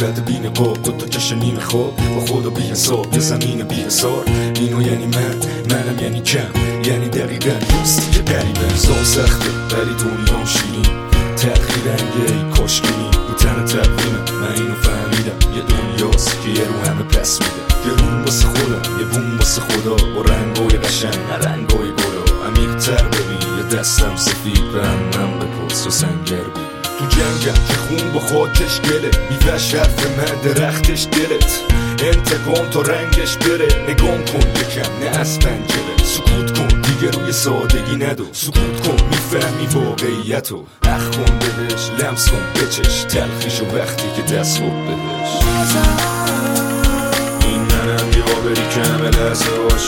صورت بی نقاب، دوتا چشم نیمه خواب، با خدا بی حساب، یه زمین بی حسار. اینو یعنی منم یعنی کم، یعنی دقیقا دوستی که قریبه. زان سخته ولی دنیام شیرین، تلخی رنگه ای کاشکینی رو تن تقویمه. من اینو فهمیدم یه دنیاست که یه رو همه پس میده، یه روم واسه خودم یه بوم واسه خدا، با رنگای قشنگ نه رنگای گلا. عمیق‌تر ببین یه دستم سفید به هم بپرس و سنگر ببین. تو جنگم که خون با خاکش گله، میوهش حرف من درختش دلت. انتقام تا رنگش بره، نگام کن یکم نه از پنجره. سکوت کن دیگه روی سادگی ندو، سکوت کن میفهمی واقعیتو. اخ کن بهش لمس کن بچش تلخیشو وقتی که دست خود بهش. این منم یه آبری که همه لحظه هاش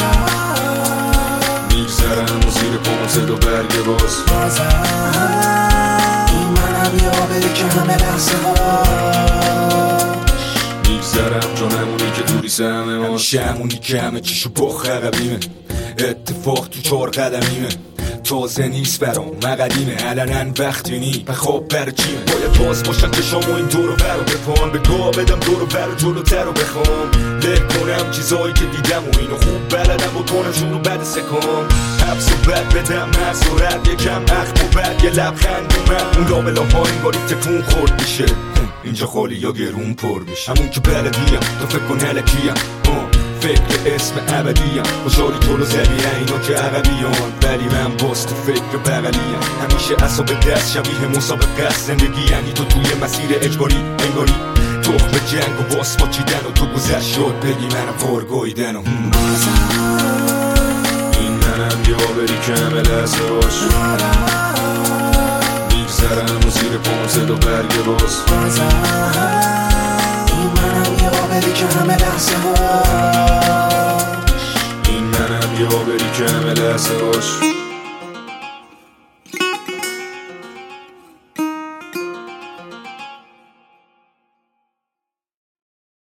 میگذرم و زیر پامون صدا برگه باز. این منم یه آبری که همه لحظه هاش میگذرم جانمونی که دوری سهمه ماست. همیشه همونی که همه چیشو باخ عقبیمه، اتفاق تو 4 قدمیمه. تازه نیست برام مقدیمه، علنن وقتی نی بخواب بر چیمه. باید باز باشن چشامو این دور و برو بپان، به گاه بدم دور و برو جلوتر رو بخوام. له کنم چیزایی که دیدم و اینو خوب بلدم بکنم شروع بد سکام. حبس و بد بدم مرز و رد یکم اخم و بد یه لبخند اومد. اون لابلا ها این باری تکون خورد میشه، اینجا خالی یا گرون پر میشه. همون که بلدیم تو فکر کن هلکیم، فکر اسم ابدیم. خوشحالی تو رو زدی اینا که عقبیان، ولی من باز تو فکر بغلیم. همیشه اصاب دست شبیه مسابقه است زندگی، یعنی تو توی مسیر اجباری انگاری. تخم جنگ و باس با چیدن و تو گذشت شد بگی منم وارگاییدن و این منم یه آبری که همه لحظه هاش میگذرم و زیر پامون صدا برگه باز. این منم یه آبری که همه لحظه هاش این منم یه آبری که همه لحظه هاش